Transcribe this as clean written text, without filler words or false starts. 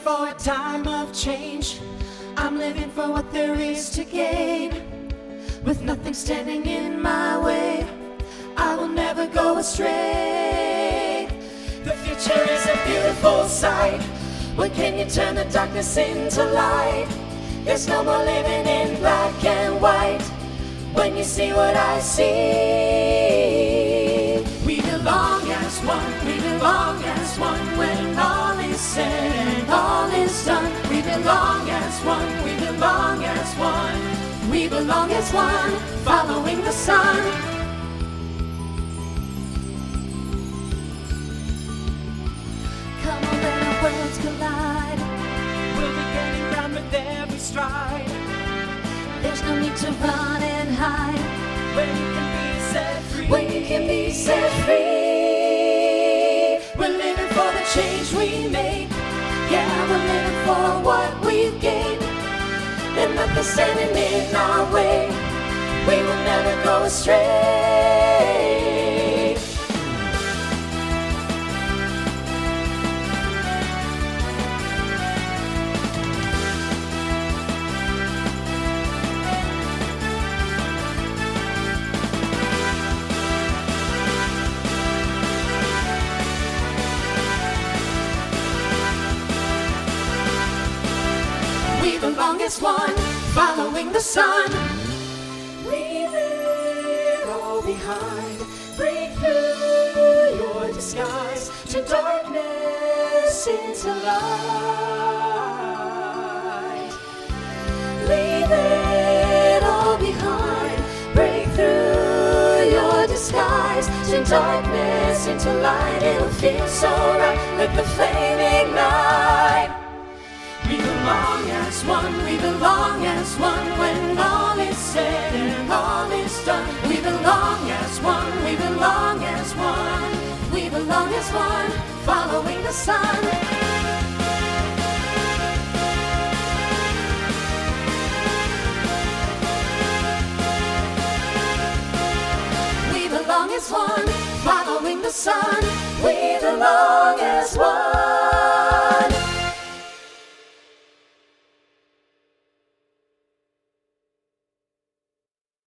for a time of change. I'm living for what there is to gain. With nothing standing in my way, I will never go astray. The future is a beautiful sight. When can you turn the darkness into light? There's no more living in black and white. When you see what I see, we belong as one, we belong as one. When all is said and all is done, we belong as one, we belong as one. We belong as one, following the sun. Come on, let our worlds collide. We'll be getting round with every stride. There's no need to run and hide. When you can be set free. When you can be set free. We're living for the change we make. Yeah, we're living for what we've gained. And nothing standing in our way. We will never go astray. We belong as one, following the sun. Leave it all behind. Break through your disguise to darkness into light. Leave it all behind. Break through your disguise to darkness into light. It'll feel so right, let the flame ignite. We belong as one, we belong as one. When all is said and all is done, we belong as one, we belong as one. We belong as one, following the sun. We belong as one, following the sun. We belong as one.